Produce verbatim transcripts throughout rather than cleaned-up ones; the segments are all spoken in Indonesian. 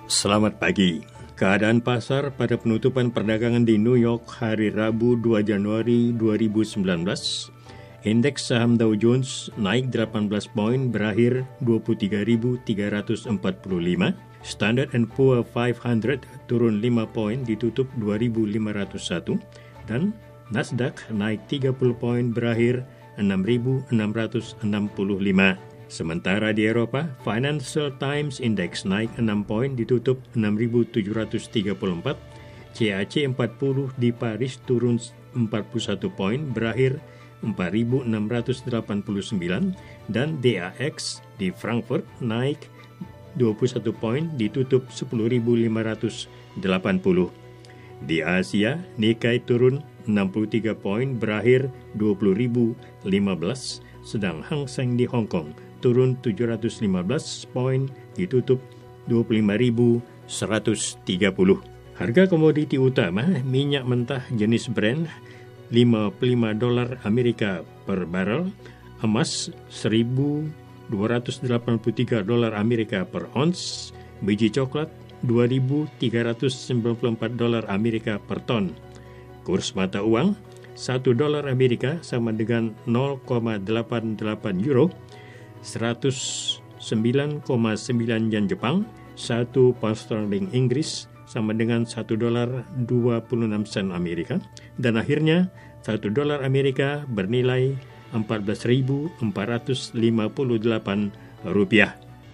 Selamat pagi. Keadaan pasar pada penutupan perdagangan di New York hari Rabu dua Januari dua ribu sembilan belas. Indeks saham Dow Jones naik delapan belas poin berakhir dua puluh tiga ribu tiga ratus empat puluh lima. Standard and Poor lima ratus turun lima poin ditutup dua ribu lima ratus satu. Dan Nasdaq naik tiga puluh poin berakhir enam ribu enam ratus enam puluh lima. Sementara di Eropa, Financial Times Index naik enam poin ditutup enam ribu tujuh ratus tiga puluh empat. C A C empat puluh di Paris turun empat puluh satu poin berakhir empat ribu enam ratus delapan puluh sembilan. Dan D A X di Frankfurt naik dua puluh satu poin ditutup sepuluh ribu lima ratus delapan puluh. Di Asia, Nikkei turun enam puluh tiga poin berakhir dua puluh ribu lima belas. Sedang Hang Seng di Hong Kong turun tujuh ratus lima belas poin ditutup dua puluh lima ribu seratus tiga puluh. Harga komoditi utama minyak mentah jenis Brent lima puluh lima dolar Amerika per barrel, emas seribu dua ratus delapan puluh tiga dolar Amerika per ons, biji coklat dua ribu tiga ratus sembilan puluh empat dolar Amerika per ton. Kurs mata uang satu dolar Amerika sama dengan nol koma delapan delapan euro, seratus sembilan koma sembilan yen Jepang, satu pound sterling Inggris sama dengan satu dolar dua puluh enam sen Amerika, dan akhirnya satu dolar Amerika bernilai empat belas ribu empat ratus lima puluh delapan rupiah.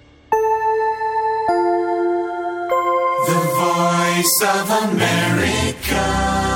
The Voice of America.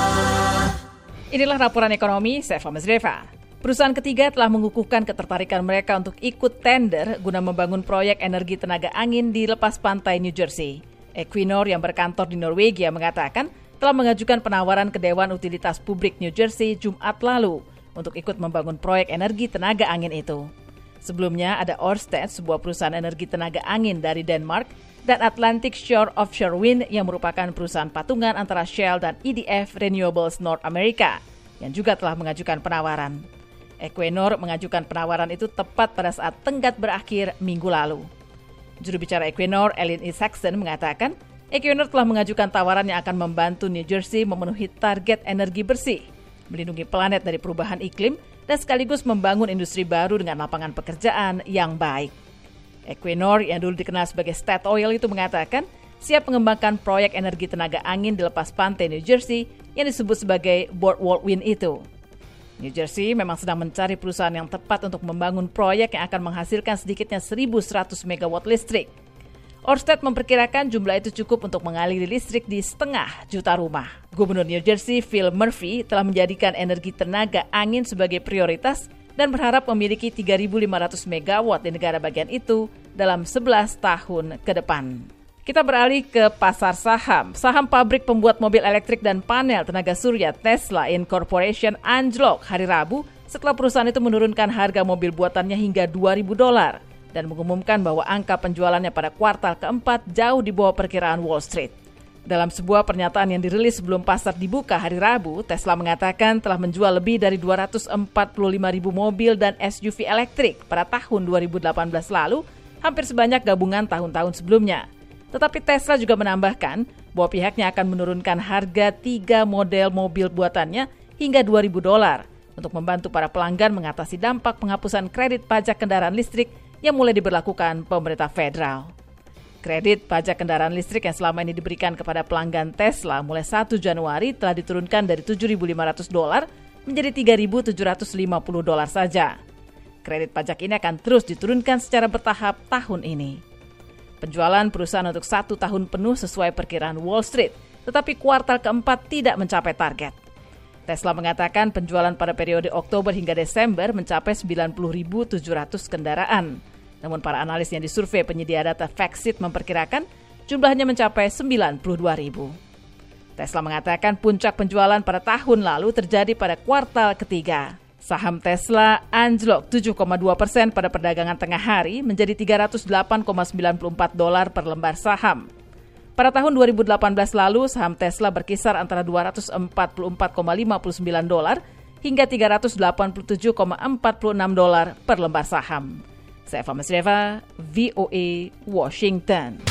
Inilah laporan ekonomi, saya Fama Zreva. Perusahaan ketiga telah mengukuhkan ketertarikan mereka untuk ikut tender guna membangun proyek energi tenaga angin di lepas pantai New Jersey. Equinor yang berkantor di Norwegia mengatakan telah mengajukan penawaran ke Dewan Utilitas Publik New Jersey Jumat lalu untuk ikut membangun proyek energi tenaga angin itu. Sebelumnya ada Ørsted, sebuah perusahaan energi tenaga angin dari Denmark, dan Atlantic Shore Offshore Wind yang merupakan perusahaan patungan antara Shell dan E D F Renewables North America yang juga telah mengajukan penawaran. Equinor mengajukan penawaran itu tepat pada saat tenggat berakhir minggu lalu. Juru bicara Equinor, Ellen E. Saxon, mengatakan Equinor telah mengajukan tawaran yang akan membantu New Jersey memenuhi target energi bersih, melindungi planet dari perubahan iklim, dan sekaligus membangun industri baru dengan lapangan pekerjaan yang baik. Equinor yang dulu dikenal sebagai Statoil itu mengatakan siap mengembangkan proyek energi tenaga angin di lepas pantai New Jersey yang disebut sebagai Boardwalk Wind itu. New Jersey memang sedang mencari perusahaan yang tepat untuk membangun proyek yang akan menghasilkan sedikitnya seribu seratus megawatt listrik. Ørsted memperkirakan jumlah itu cukup untuk mengaliri listrik di setengah juta rumah. Gubernur New Jersey Phil Murphy telah menjadikan energi tenaga angin sebagai prioritas dan berharap memiliki tiga ribu lima ratus megawatt di negara bagian itu dalam sebelas tahun ke depan. Kita beralih ke pasar saham. Saham pabrik pembuat mobil elektrik dan panel tenaga surya Tesla Incorporation anjlok hari Rabu setelah perusahaan itu menurunkan harga mobil buatannya hingga dua ribu dolar dan mengumumkan bahwa angka penjualannya pada kuartal keempat jauh di bawah perkiraan Wall Street. Dalam sebuah pernyataan yang dirilis sebelum pasar dibuka hari Rabu, Tesla mengatakan telah menjual lebih dari dua ratus empat puluh lima ribu mobil dan S U V elektrik pada tahun dua ribu delapan belas lalu, hampir sebanyak gabungan tahun-tahun sebelumnya. Tetapi Tesla juga menambahkan bahwa pihaknya akan menurunkan harga tiga model mobil buatannya hingga dua ribu dolar untuk membantu para pelanggan mengatasi dampak penghapusan kredit pajak kendaraan listrik yang mulai diberlakukan pemerintah federal. Kredit pajak kendaraan listrik yang selama ini diberikan kepada pelanggan Tesla mulai satu Januari telah diturunkan dari tujuh ribu lima ratus dolar menjadi tiga ribu tujuh ratus lima puluh dolar saja. Kredit pajak ini akan terus diturunkan secara bertahap tahun ini. Penjualan perusahaan untuk satu tahun penuh sesuai perkiraan Wall Street, tetapi kuartal keempat tidak mencapai target. Tesla mengatakan penjualan pada periode Oktober hingga Desember mencapai sembilan puluh ribu tujuh ratus kendaraan. Namun para analis yang disurvei penyedia data Factset memperkirakan jumlahnya mencapai sembilan puluh dua ribu. Tesla mengatakan puncak penjualan pada tahun lalu terjadi pada kuartal ketiga. Saham Tesla anjlok tujuh koma dua persen pada perdagangan tengah hari menjadi tiga ratus delapan koma sembilan empat dolar per lembar saham. Pada tahun dua ribu delapan belas lalu, saham Tesla berkisar antara dua ratus empat puluh empat koma lima sembilan dolar hingga tiga ratus delapan puluh tujuh koma empat enam dolar per lembar saham. Saya Fama Zreva, V O A, Washington.